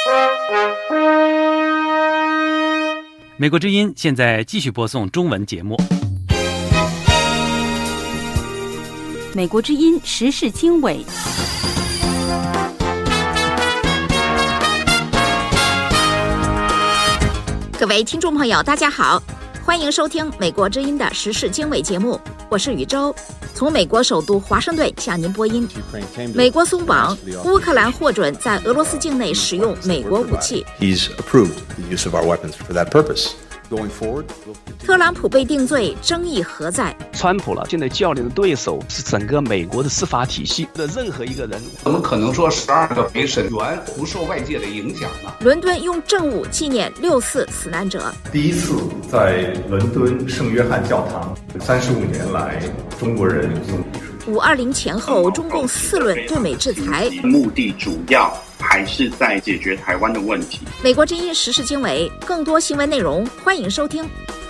美国之音现在继续播送中文节目。 美国之音时事经纬。 各位听众朋友，大家好，欢迎收听美国之音的时事经纬节目，我是宇宙，从美国首都华盛顿向您播音。美国松绑，乌克兰获准在俄罗斯境内使用美国武器。 He's approved the use of our weapons for that purpose. Going forward, 特朗普被定罪，争议何在？ 川普现在较量的对手是整个美国的司法体系的任何一个人。 怎么可能说12个陪审员不受外界的影响呢？ 伦敦用证物纪念6·4死难者。 第一次在伦敦圣约翰教堂，35年来中国人送艺术。 5·20前后，中共4轮对美制裁， 目的主要还是在解决台湾的问题。 美国之音时事经纬，更多新闻内容，欢迎收听。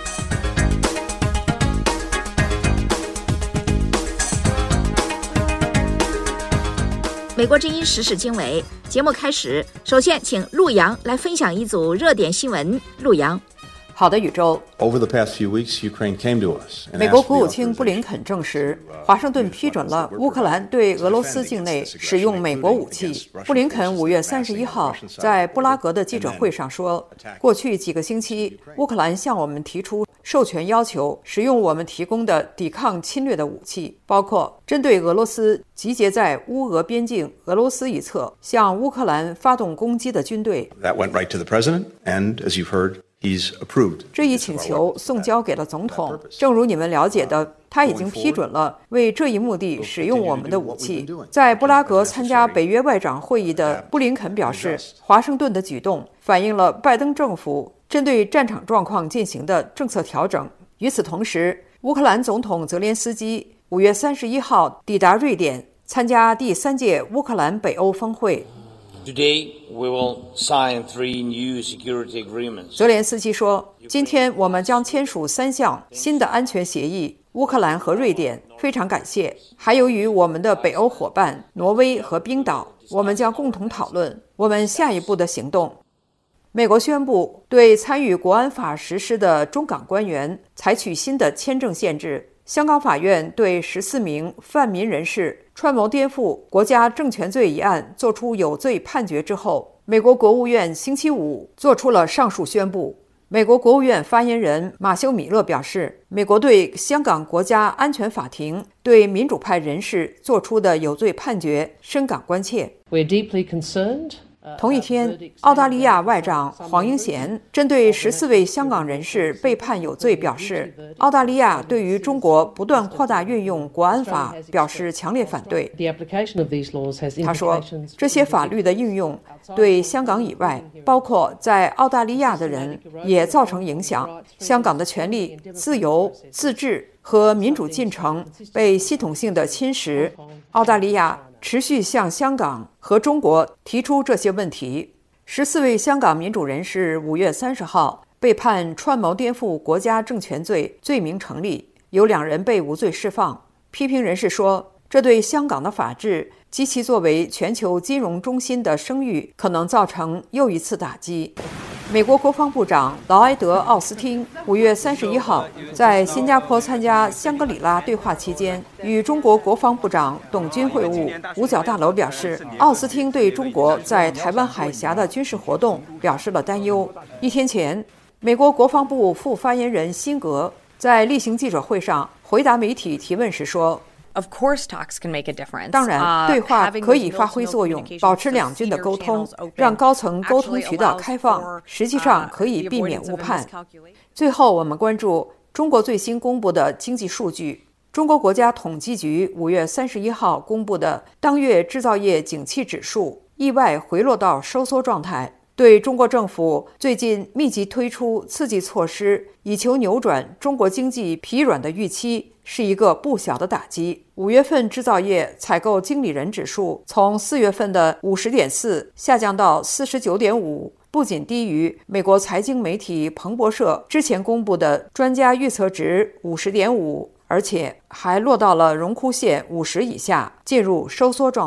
美国之音时事经纬节目开始，首先请陆洋来分享一组热点新闻。陆洋。 好的，宇宙。 over the past few weeks, Ukraine came to us. 美国国务卿布林肯证实，华盛顿批准了乌克兰对俄罗斯境内使用美国武器。布林肯5月31号在布拉格的记者会上说，过去几个星期，乌克兰向我们提出授权要求，使用我们提供的抵抗侵略的武器，包括针对俄罗斯集结在乌俄边境俄罗斯一侧向乌克兰发动攻击的军队。 That went right to the president, and as you've heard,He's approved. 这一请求送交给了总统，正如你们了解的，他已经批准了为这一目的使用我们的武器。在布拉格参加北约外长会议的布林肯表示，华盛顿的举动反映了拜登政府针对战场状况进行的政策调整。与此同时，乌克兰总统泽连斯基5月31号抵达瑞典，参加第3届乌克兰北欧峰会。 Today, we will sign 3 new security agreements. 泽连斯基说，今天我们将签署3项新的安全协议，乌克兰和瑞典，非常感谢。还有与我们的北欧伙伴挪威和冰岛，我们将共同讨论我们下一步的行动。美国宣布对参与国安法实施的中港官员采取新的签证限制。香港法院对14名泛民人士串谋颠覆国家政权罪一案作出有罪判决之后，美国国务院星期五做出了上述宣布。美国国务院发言人马修·米勒表示，美国对香港国家安全法庭对民主派人士作出的有罪判决深感关切。 We're deeply concerned. 同一天，澳大利亚外长黄英贤针对14位香港人士被判有罪表示，澳大利亚对于中国不断扩大运用国安法表示强烈反对。他说，这些法律的应用对香港以外，包括在澳大利亚的人也造成影响。香港的权利、自由、自治和民主进程被系统性的侵蚀。澳大利亚持续向香港和中国提出这些问题。14位香港民主人士5月30号被判串谋颠覆国家政权罪罪名成立，有2人被无罪释放。批评人士说，这对香港的法治及其作为全球金融中心的声誉可能造成又一次打击。美国国防部长劳埃德·奥斯汀5月31号在新加坡参加香格里拉对话期间，与中国国防部长董军会晤。五角大楼表示，奥斯汀对中国在台湾海峡的军事活动表示了担忧。一天前，美国国防部副发言人辛格在例行记者会上回答媒体提问时说，当然，对话可以发挥作用，保持两军的沟通，让高层沟通渠道开放，实际上可以避免误判。最后，我们关注中国最新公布的经济数据。中国国家统计局5月31号公布的当月制造业景气指数意外回落到收缩状态，对中国政府最近密集推出刺激措施，以求扭转中国经济疲软的预期，是一个不小的打击。5月份制造业采购经理人指数从4月份的50.4下降到49.5，不仅低于美国财经媒体彭博社之前公布的专家预测值50.5，而且还落到了荣枯线50以下，进入收缩状态。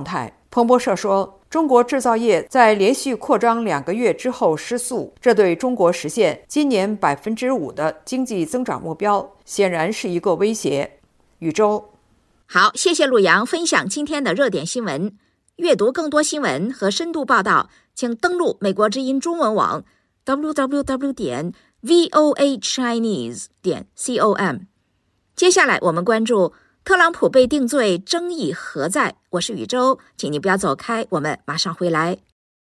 彭博社说，中国制造业在连续扩张2个月之后失速，这对中国实现今年5%的经济增长目标显然是一个威胁。宇宙， 好，谢谢陆洋分享今天的热点新闻。阅读更多新闻和深度报道，请登录美国之音中文网 www.voachinese.com。接下来我们关注特朗普被定罪，争议何在？我是宇宙，请你不要走开，我们马上回来。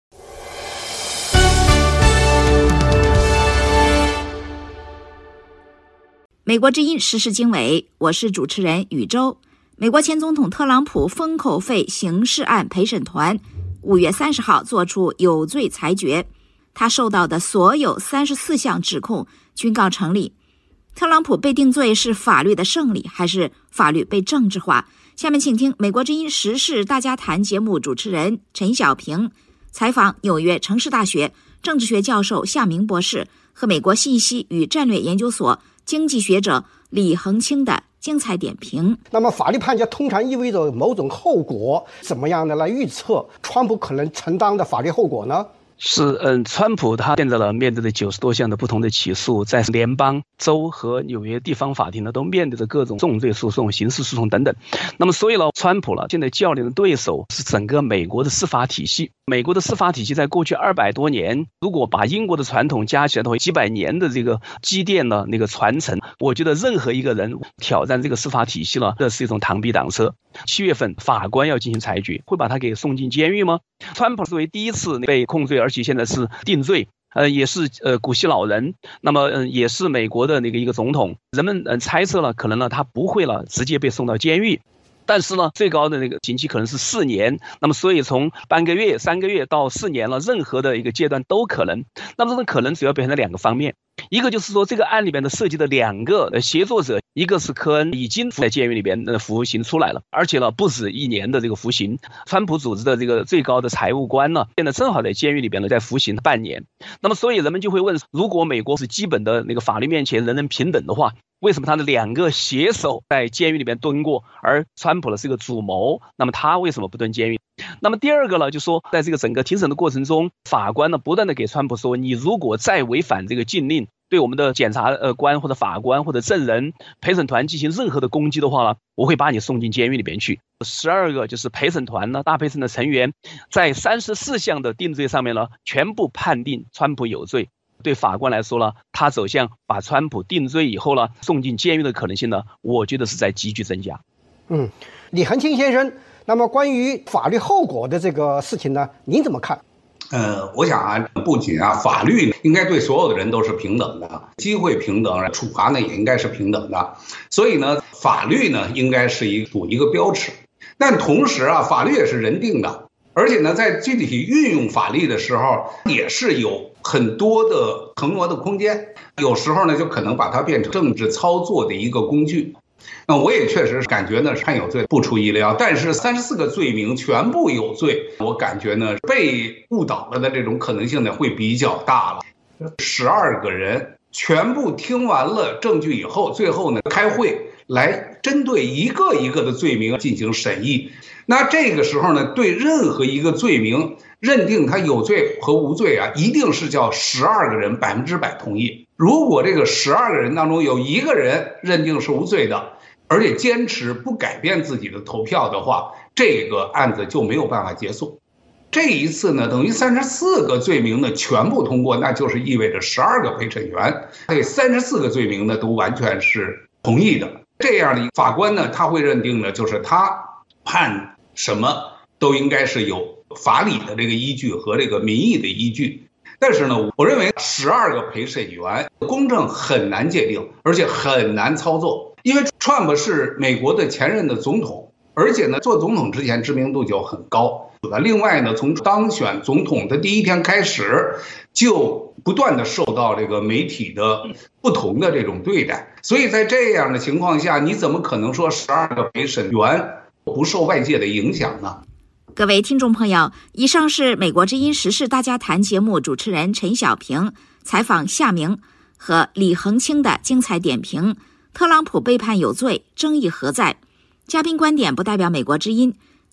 美国之音时事经纬，我是主持人宇宙。美国前总统特朗普封口费刑事案陪审团5月30号作出有罪裁决，他受到的所有34项指控均告成立。特朗普被定罪是法律的胜利，还是法律被政治化？下面请听美国之音时事大家谈节目主持人陈小平采访纽约城市大学政治学教授夏明博士和美国信息与战略研究所经济学者李恒清的精彩点评。 那么法律判决通常意味着某种后果，怎么样的来预测川普可能承担的法律后果呢？ 是，川普他现在面对的90多项的不同的起诉，在联邦、州和纽约地方法庭呢，都面对着各种重罪诉讼、刑事诉讼等等。那么，所以川普现在较量的对手是整个美国的司法体系。美国的司法体系在过去200多年，如果把英国的传统加起来的话，几百年的这个积淀的那个传承，我觉得任何一个人挑战这个司法体系这是一种螳臂挡车。7月份法官要进行裁决，会把他给送进监狱吗？川普作为第一次被控罪，而且现在是定罪，也是古稀老人，那么也是美国的一个总统，人们猜测可能他不会直接被送到监狱。但是最高的刑期可能是4年，那么所以从半个月、3个月到4年任何的一个阶段都可能。那么这种可能主要表现在2个方面，一个就是说这个案里边涉及的2个协作者，一个是科恩已经在监狱里边服刑出来了，而且不止1年的这个服刑。川普组织的这个最高的财务官现在正好在监狱里边在服刑半年。那么所以人们就会问，如果美国是基本的法律面前人人平等的话，为什么他的2个写手在监狱里面蹲过，而川普是一个主谋，那么他为什么不蹲监狱？那么第二个就说，在这个整个庭审的过程中，法官不断的给川普说，你如果再违反这个禁令，对我们的检察官或者法官或者证人、陪审团进行任何的攻击的话我会把你送进监狱里边去。12个就是陪审团大陪审的成员，在34项的定罪上面全部判定川普有罪。对法官来说他走向把川普定罪以后送进监狱的可能性我觉得是在急剧增加。 李恒清先生，那么关于法律后果的这个事情呢，您怎么看？ 我想不仅法律应该对所有的人都是平等的，机会平等，处罚呢也应该是平等的。所以呢，法律呢应该是一个标尺，但同时法律也是人定的，而且呢，在具体运用法律的时候，也是有很多的腾挪的空间，有时候呢就可能把它变成政治操作的一个工具。那我也确实感觉呢判有罪不出意料，但是34个罪名全部有罪，我感觉呢被误导了的这种可能性呢会比较大了。12个人全部听完了证据以后，最后呢开会来针对一个一个的罪名进行审议。那这个时候呢，对任何一个罪名认定他有罪和无罪一定是叫12个人100%同意。如果这个12个人当中有1个人认定是无罪的，而且坚持不改变自己的投票的话，这个案子就没有办法结束。这一次呢，等于34个罪名呢全部通过，那就是意味着12个陪审员对34个罪名呢都完全是同意的。这样的法官呢，他会认定呢，就是他判什么都应该是有法理的这个依据和这个民意的依据。但是呢，我认为12个陪审员公正很难界定，而且很难操作，因为 Trump 是美国的前任的总统，而且呢，做总统之前知名度就很高。另外呢，从当选总统的第一天开始，就不断的受到这个媒体的不同的这种对待，所以在这样的情况下，你怎么可能说12个陪审员不受外界的影响呢？ 各位听众朋友，以上是美国之音时事大家谈节目主持人陈小平采访夏明和李恒清的精彩点评。特朗普被判有罪，争议何在？嘉宾观点不代表美国之音。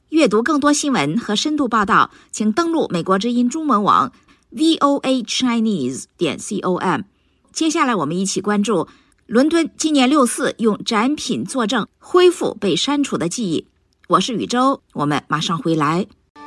阅读更多新闻和深度报道，请登录美国之音中文网 voachinese.com。 接下来我们一起关注伦敦纪念6·4用展品作证恢复被删除的记忆。我是宇宙，我们马上回来。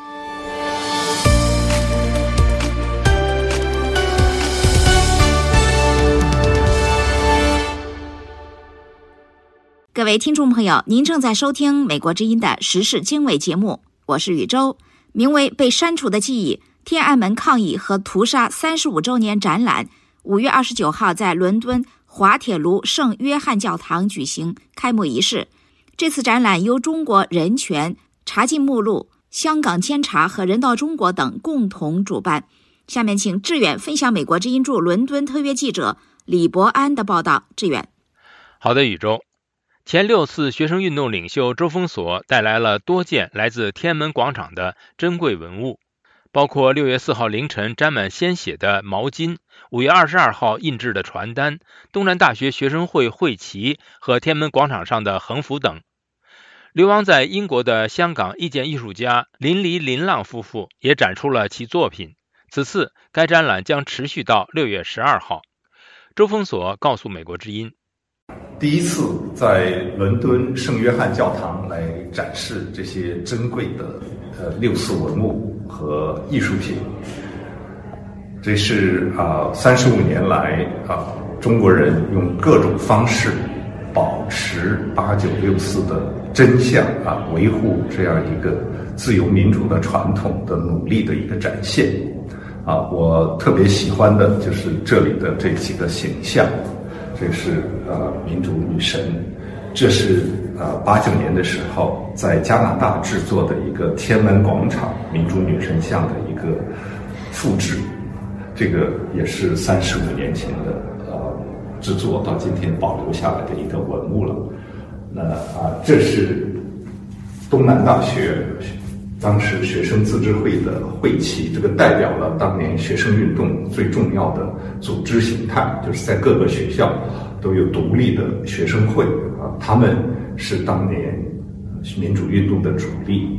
各位听众朋友，您正在收听美国之音的时事经纬节目，我是宇宙。名为《被删除的记忆：天安门抗议和屠杀35周年》展览5月29号在伦敦滑铁卢圣约翰教堂举行开幕仪式。这次展览由中国人权、查禁目录、香港监察和人道中国等共同主办。下面请志远分享美国之音驻伦敦特约记者李伯安的报道。志远。 好的，宇宙。前6·4学生运动领袖周峰锁带来了多件来自天安门广场的珍贵文物，包括6月4号凌晨沾满鲜血的毛巾、5月22号印制的传单、东南大学学生会会旗和天安门广场上的横幅等。流亡在英国的香港意见艺术家林黎林浪夫妇也展出了其作品。此次该展览将持续到6月12号。周峰锁告诉美国之音， 第一次在伦敦圣约翰教堂来展示这些珍贵的6·4文物和艺术品，这是35年来中国人用各种方式保持8964的真相维护这样一个自由民主的传统的努力的一个展现我特别喜欢的就是这里的这几个形象。这是民主女神，这是89年的时候在加拿大制作的一个天安门广场民主女神像的一个复制，这个也是35年前的制作，到今天保留下来的一个文物了。那这是东南大学当时学生自治会的会旗，这个代表了当年学生运动最重要的组织形态，就是在各个学校都有独立的学生会他们是当年民主运动的主力。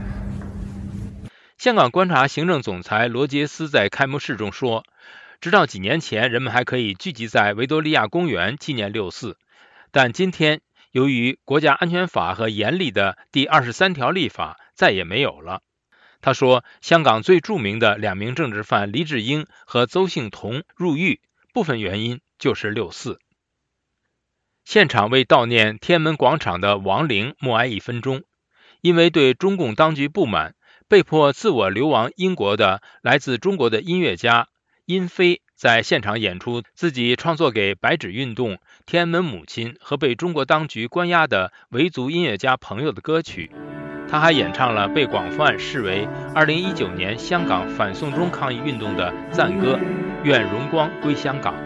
香港观察行政总裁罗杰斯在开幕式中说，直到几年前人们还可以聚集在维多利亚公园纪念6·4，但今天由于国家安全法和严厉的第23条立法再也没有了。他说，香港最著名的2名政治犯黎智英和邹幸彤入狱，部分原因就是6·4。现场为悼念天安门广场的亡灵默哀1分钟。因为对中共当局不满，被迫自我流亡英国的来自中国的音乐家殷飞在现场演出自己创作给白纸运动、天安门母亲和被中国当局关押的维族音乐家朋友的歌曲。他还演唱了被广泛视为2019年香港反送中抗议运动的赞歌《愿荣光归香港》。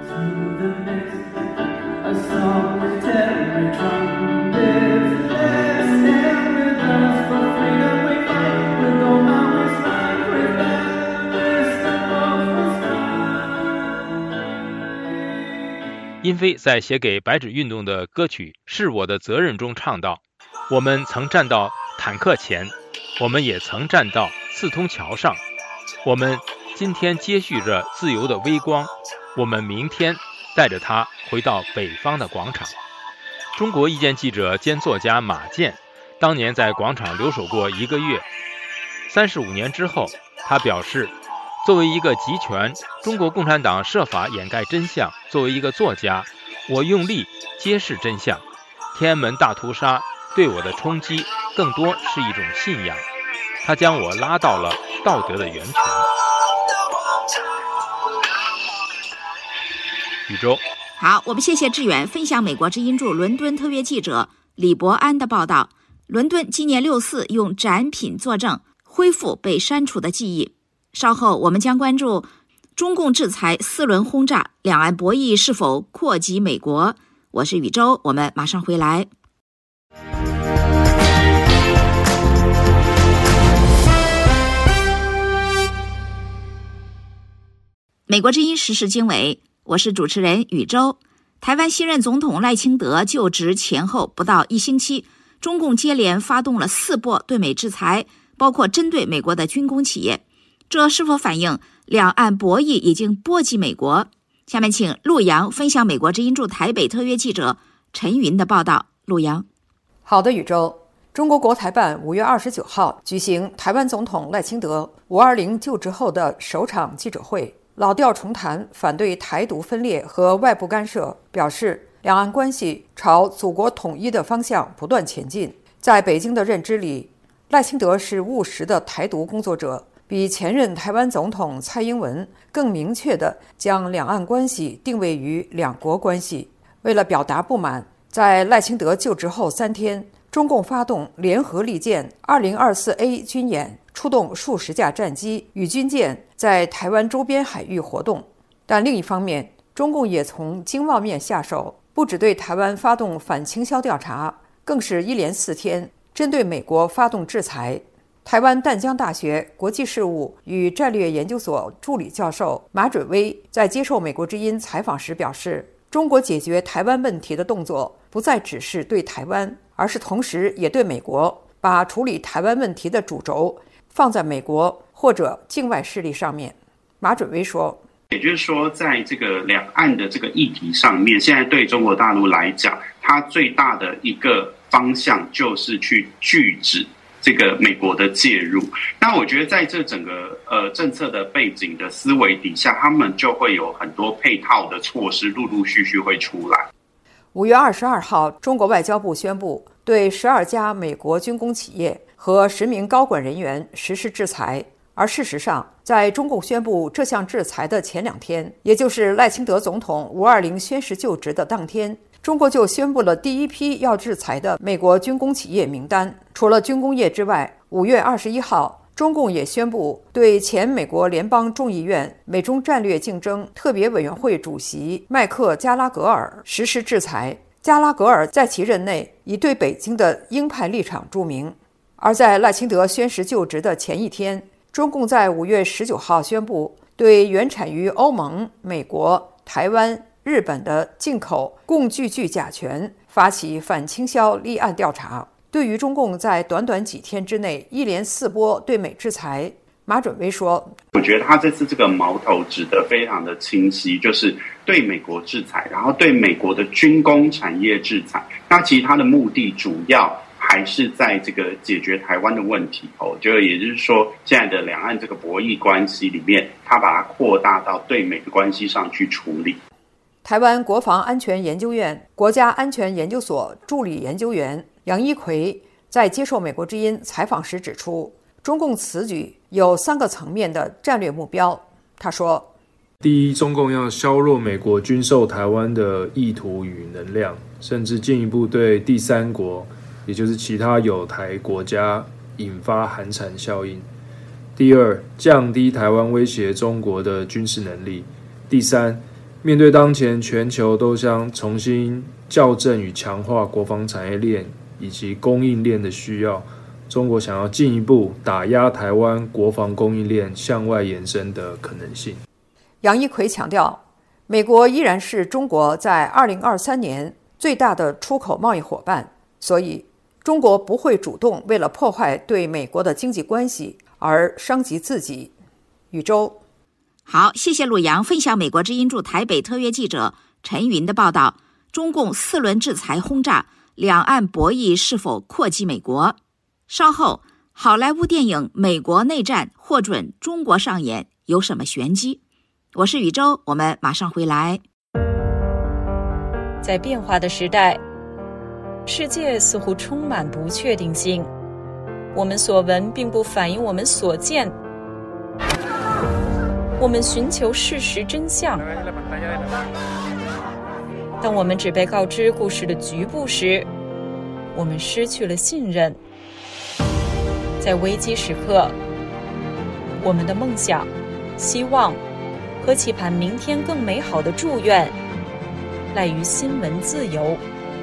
殷飞在写给白纸运动的歌曲《是我的责任》中唱道，我们曾站到坦克前，我们也曾站到四通桥上，我们今天接续着自由的微光，我们明天带着它回到北方的广场。中国意见记者兼作家马健当年在广场留守过1个月，35年之后他表示，作为一个集权，中国共产党设法掩盖真相，作为一个作家，我用力揭示真相。天安门大屠杀对我的冲击更多是一种信仰，它将我拉到了道德的源泉。宇宙好，我们谢谢志远分享美国之音驻伦敦特约记者李伯安的报道。伦敦纪念6·4用展品作证，恢复被删除的记忆。稍后我们将关注中共制裁4轮轰炸，两岸博弈是否扩及美国。我是宇宙，我们马上回来。美国之音时事经纬，我是主持人宇宙。台湾新任总统赖清德就职前后不到1星期， 中共接连发动了4波对美制裁，包括针对美国的军工企业，这是否反映两岸博弈已经波及美国？下面请陆洋分享美国之音驻台北特约记者陈云的报道。陆洋。 好的，宇宙。中国国台办5月29号举行台湾总统赖清德520就职后的首场记者会，老调重弹，反对台独分裂和外部干涉，表示两岸关系朝祖国统一的方向不断前进。在北京的认知里，赖清德是务实的台独工作者，比前任台湾总统蔡英文更明确地将两岸关系定位于两国关系。为了表达不满，在赖清德就职后3天，中共发动联合利剑 2024A 军演，出动数十架战机与军舰在台湾周边海域活动。但另一方面，中共也从经贸面下手，不只对台湾发动反倾销调查，更是一连4天针对美国发动制裁。台湾淡江大学国际事务与战略研究所助理教授马准威在接受美国之音采访时表示，中国解决台湾问题的动作不再只是对台湾，而是同时也对美国，把处理台湾问题的主轴放在美国或者境外势力上面。马准威说， 也就是说，在这个两岸的这个议题上面，现在对中国大陆来讲，它最大的一个方向就是去拒止这个美国的介入。那我觉得在这整个政策的背景的思维底下，他们就会有很多配套的措施陆陆续续会出来。 5月22号，中国外交部宣布对12家美国军工企业和10名高管人员实施制裁。而事实上，在中共宣布这项制裁的前2天，也就是赖清德总统520宣誓就职的当天，中国就宣布了第一批要制裁的美国军工企业名单。除了军工业之外，5月21号，中共也宣布对前美国联邦众议院美中战略竞争特别委员会主席麦克加拉格尔实施制裁。加拉格尔在其任内以对北京的鹰派立场著名。而在赖清德宣誓就职的前1天，中共在5月19号宣布对原产于欧盟、美国、台湾、日本的进口共具甲醛发起反倾销立案调查。对于中共在短短几天之内一连4波对美制裁，马准威说， 我觉得他这次这个矛头指得非常的清晰，就是对美国制裁，然后对美国的军工产业制裁。那其实他的目的主要还是在这个解决台湾的问题。就也就是说，现在的两岸这个博弈关系里面，他把它扩大到对美的关系上去处理。 台湾国防安全研究院国家安全研究所助理研究员杨一奎在接受美国之音采访时指出，中共此举有3个层面的战略目标。他说， 第一，中共要削弱美国军售台湾的意图与能量，甚至进一步对第三国，也就是其他友台国家引发寒蝉效应。第二，降低台湾威胁中国的军事能力。第三，面对当前全球都将重新校正与强化国防产业链以及供应链的需要，中国想要进一步打压台湾国防供应链向外延伸的可能性。 杨一奎强调，美国依然是中国在2023年最大的出口贸易伙伴，所以中国不会主动为了破坏对美国的经济关系而伤及自己。宇宙。 好，谢谢陆洋分享美国之音驻台北特约记者陈云的报道。中共4轮制裁轰炸，两岸博弈是否扩及美国？稍后，好莱坞电影《美国内战》获准中国上演，有什么玄机？我是宇宙，我们马上回来。 在变化的时代，世界似乎充满不确定性，我们所闻并不反映我们所见。我们寻求事实真相，当我们只被告知故事的局部时，我们失去了信任。在危机时刻，我们的梦想、希望和期盼明天更美好的祝愿赖于新闻自由。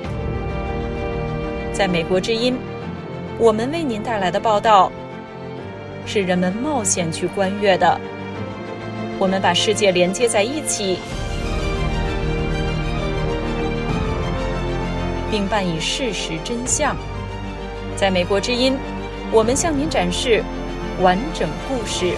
在美国之音，我们为您带来的报道是人们冒险去观阅的。我们把世界连接在一起，并伴以事实真相。 在美国之音，我们向您展示完整故事。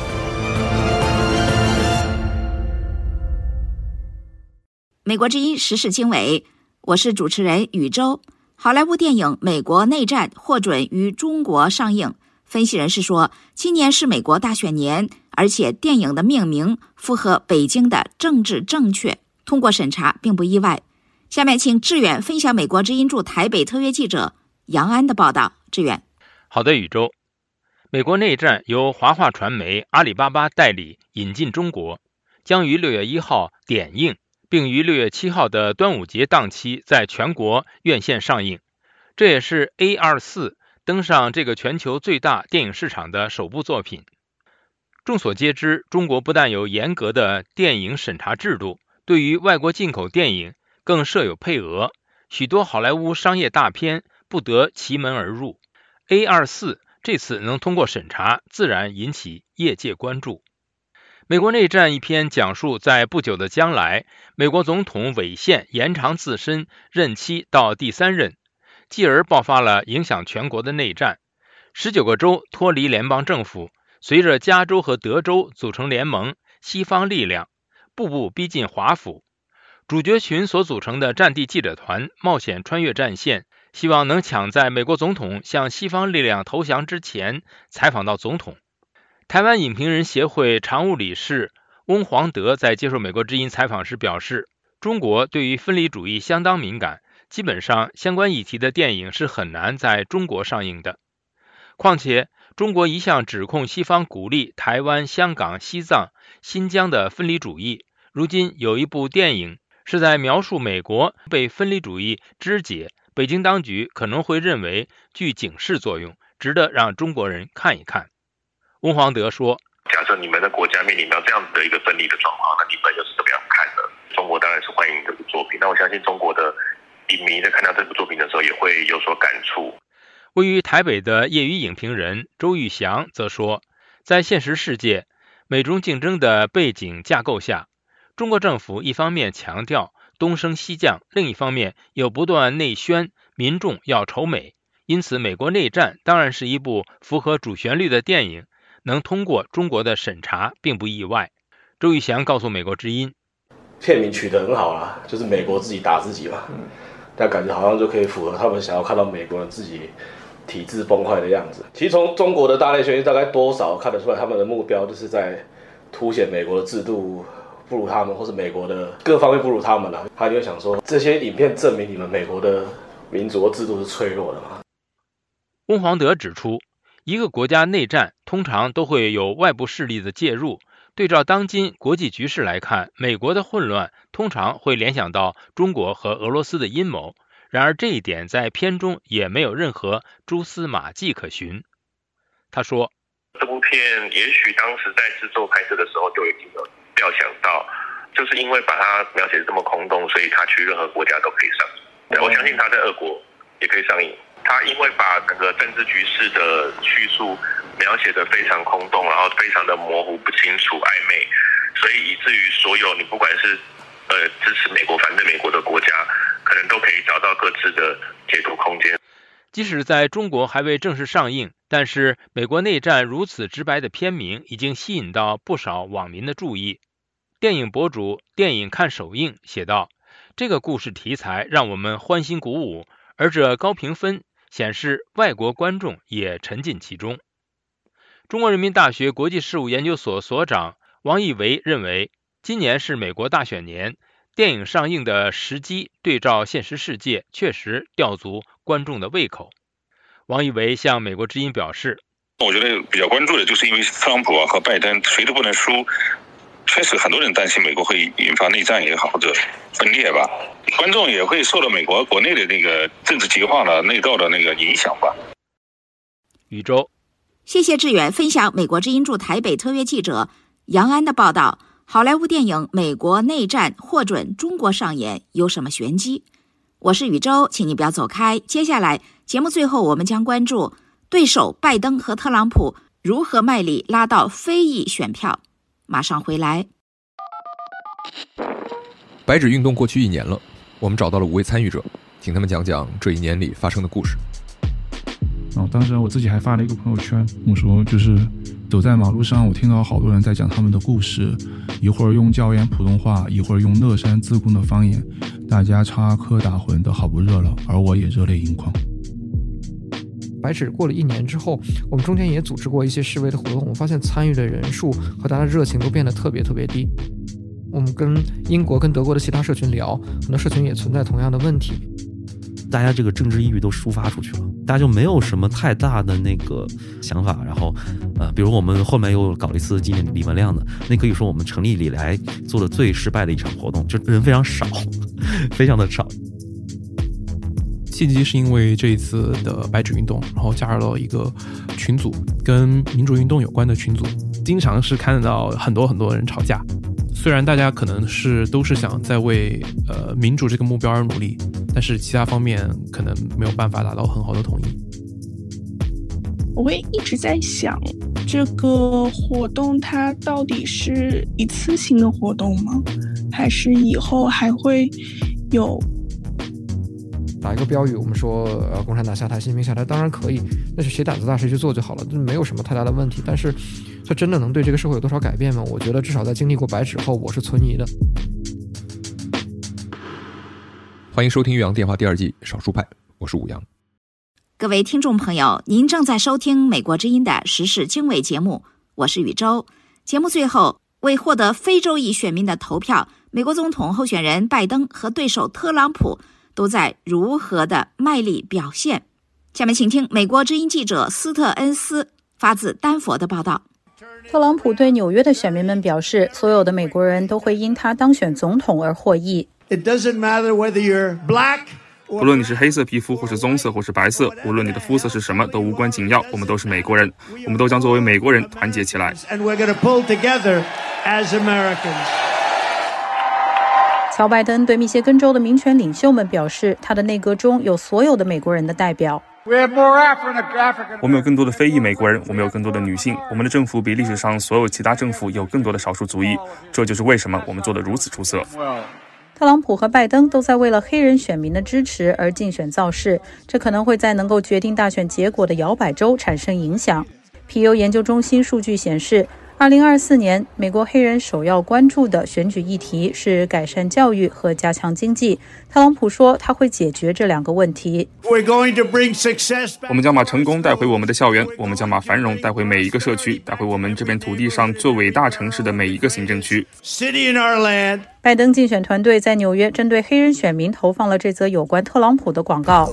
美国之音时事经纬，我是主持人宇宙。好莱坞电影《美国内战》获准于中国上映。分析人士说，今年是美国大选年，而且电影的命名符合北京的政治正确，通过审查并不意外。下面请志远分享美国之音驻台北特约记者杨安的报道。志远。 好的，宇宙。美国内战由华华传媒、阿里巴巴代理引进中国，将于6月1号点映，并于6月7号的端午节档期在全国院线上映。这也是 A24 登上这个全球最大电影市场的首部作品。众所皆知，中国不但有严格的电影审查制度，对于外国进口电影更设有配额，许多好莱坞商业大片不得其门而入。A24 这次能通过审查，自然引起业界关注。美国内战一篇讲述在不久的将来，美国总统违宪延长自身任期到第3任，继而爆发了影响全国的内战。19个州脱离联邦政府，随着加州和德州组成联盟，西方力量步步逼近华府。主角群所组成的战地记者团冒险穿越战线，希望能抢在美国总统向西方力量投降之前采访到总统。台湾影评人协会常务理事翁黄德在接受美国之音采访时表示，中国对于分离主义相当敏感，基本上相关议题的电影是很难在中国上映的。况且中国一向指控西方鼓励台湾、香港、西藏、新疆的分离主义，如今有一部电影是在描述美国被分离主义肢解，北京当局可能会认为具警示作用，值得让中国人看一看。翁黄德说， 假设你们的国家面临到这样子的一个分离的状况，那你们又是怎么样看的？中国当然是欢迎这部作品，那我相信中国的影迷在看到这部作品的时候也会有所感触。 位于台北的业余影评人周玉祥则说，在现实世界美中竞争的背景架构下，中国政府一方面强调东升西降，另一方面又不断内宣民众要仇美，因此美国内战当然是一部符合主旋律的电影，能通过中国的审查并不意外。周玉祥告诉美国之音， 片名取得很好啦，就是美国自己打自己嘛，但感觉好像就可以符合他们想要看到美国人自己体制崩坏的样子。其实从中国的大内宣大概多少看得出来，他们的目标就是在凸显美国的制度不如他们，或是美国的各方面不如他们啦。他就会想说，这些影片证明你们美国的民主和制度是脆弱的嘛。 翁黄德指出，一个国家内战通常都会有外部势力的介入，对照当今国际局势来看，美国的混乱通常会联想到中国和俄罗斯的阴谋，然而这一点在片中也没有任何蛛丝马迹可循。他说， 这部片也许当时在制作拍摄的时候就已经有料想到，就是因为把它描写得这么空洞，所以它去任何国家都可以上映。我相信它在俄国也可以上映。他因为把整个政治局势的叙述描写得非常空洞，然后非常的模糊不清楚、暧昧，所以以至于所有你不管是支持美国、反对美国的国家，可能都可以找到各自的解读空间。 即使在中国还未正式上映，但是美国内战如此直白的片名已经吸引到不少网民的注意。电影博主电影看首映写道，这个故事题材让我们欢欣鼓舞，而这高评分显示外国观众也沉浸其中。中国人民大学国际事务研究所所长王义维认为，今年是美国大选年，电影上映的时机对照现实世界，确实吊足观众的胃口。王义维向美国之音表示， 我觉得比较关注的就是因为特朗普和拜登谁都不能输，确实很多人担心美国会引发内战也好，或者分裂吧。观众也会受到美国国内的那个政治极化的内斗的那个影响吧。 宇宙， 谢谢志远分享美国之音驻台北特约记者杨安的报道。好莱坞电影《美国内战》获准中国上演，有什么玄机？我是宇宙，请你不要走开。接下来节目最后，我们将关注对手拜登和特朗普如何卖力拉到非裔选票。马上回来。 白纸运动过去1年了，我们找到了5位参与者，请他们讲讲这1年里发生的故事。 然后当时我自己还发了一个朋友圈，我说就是走在马路上，我听到好多人在讲他们的故事，一会儿用椒盐普通话，一会儿用乐山自贡的方言，大家插科打诨的好不热闹，而我也热泪盈眶。 白纸过了1年之后，我们中间也组织过一些示威的活动，我发现参与的人数和大家的热情都变得特别低。我们跟英国跟德国的其他社群聊，很多社群也存在同样的问题， 大家这个政治抑郁都抒发出去了，大家就没有什么太大的那个想法。然后比如我们后面又搞了一次纪念李文亮的，那可以说我们成立以来做的最失败的一场活动，就人非常少，非常的少。 契机是因为这一次的白纸运动，然后加入了一个群组，跟民主运动有关的群组，经常是看到很多人吵架。虽然大家可能都是想在为民主这个目标而努力，但是其他方面可能没有办法达到很好的统一。 我会一直在想，这个活动它到底是一次性的活动吗？还是以后还会有？ 打一个标语，我们说共产党下台，习近平下台，当然可以，那是谁胆子大谁去做就好了，没有什么太大的问题。但是它真的能对这个社会有多少改变吗？我觉得至少在经历过白纸后，我是存疑的。 欢迎收听岳阳电话第2季少数派，我是武阳。 各位听众朋友，您正在收听美国之音的时事经纬节目，我是宇宙。节目最后，为获得非洲裔选民的投票，美国总统候选人拜登和对手特朗普都在如何的卖力表现。下面请听美国之音记者斯特恩斯发自丹佛的报道。 特朗普对纽约的选民们表示，所有的美国人都会因他当选总统而获益。 It doesn't matter whether you're black， 无论你是黑色皮肤或是棕色或是白色，无论你的肤色是什么都无关紧要，我们都是美国人，我们都将作为美国人团结起来。 And we're going to pull together as Americans。 乔拜登对密歇根州的民权领袖们表示，他的内阁中有所有的美国人的代表。 我们有更多的非裔美国人，我们有更多的女性，我们的政府比历史上所有其他政府有更多的少数族裔，这就是为什么我们做得如此出色。 特朗普和拜登都在为了黑人选民的支持而竞选造势，这可能会在能够决定大选结果的摇摆州产生影响。皮尤研究中心数据显示，2024年，美国黑人首要关注的选举议题是改善教育和加强经济。特朗普说，他会解决这2个问题。 我们将把成功带回我们的校园，我们将把繁荣带回每一个社区，带回我们这片土地上最伟大城市的每一个行政区。 拜登竞选团队在纽约针对黑人选民投放了这则有关特朗普的广告。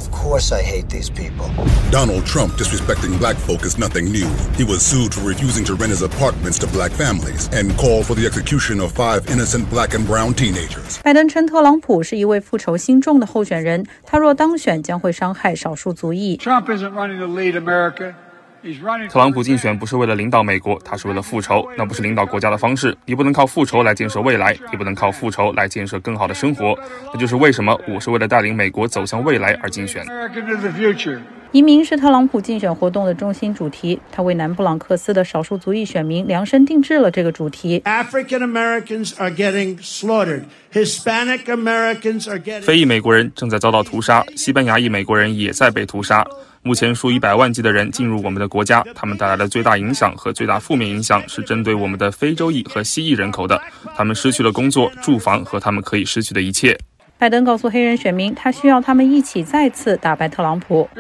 Donald Trump disrespecting black folk is nothing new. He was sued for refusing to rent his apartments to black families and called for the execution of 5 innocent black and brown teenagers. 拜登称特朗普是一位复仇心重的候选人，他若当选将会伤害少数族裔。 Trump isn't running to lead America.特朗普竞选不是为了领导美国，他是为了复仇，那不是领导国家的方式。你不能靠复仇来建设未来，你不能靠复仇来建设更好的生活。那就是为什么我是为了带领美国走向未来而竞选。 移民是特朗普竞选活动的中心主题，他为南布朗克斯的少数族裔选民量身定制了这个主题。 African Americans are getting slaughtered. Hispanic Americans are getting 非裔美国人正在遭到屠杀，西班牙裔美国人也在被屠杀。目前数以百万计的人进入我们的国家，他们带来的最大影响和最大负面影响是针对我们的非洲裔和西裔人口的，他们失去了工作、住房和他们可以失去的一切。 拜登告诉黑人选民，他需要他们一起再次打败特朗普。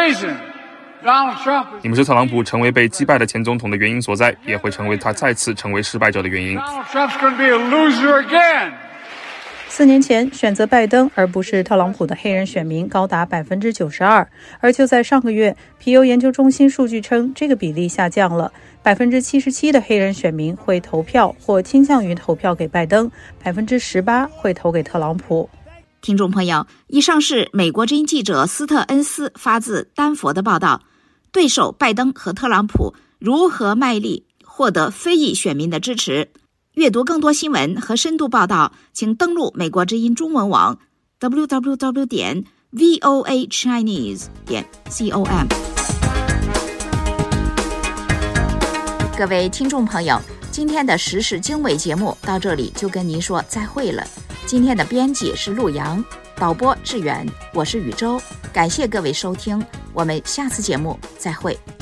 你们是特朗普成为被击败的前总统的原因所在，也会成为他再次成为失败者的原因。 4年前，选择拜登而不是特朗普的黑人选民高达 92%， 而就在上个月，皮尤研究中心数据称，这个比例下降了。77%的黑人选民会投票或倾向于投票给拜登，18%会投给特朗普。 听众朋友，以上是美国之音记者斯特恩斯发自丹佛的报道。对手拜登和特朗普如何卖力获得非裔选民的支持？阅读更多新闻和深度报道，请登录美国之音中文网 www.voachinese.com。 各位听众朋友，今天的时事经纬节目到这里就跟您说再会了。 今天的编辑是陆阳，导播志远，我是宇宙。感谢各位收听，我们下次节目再会。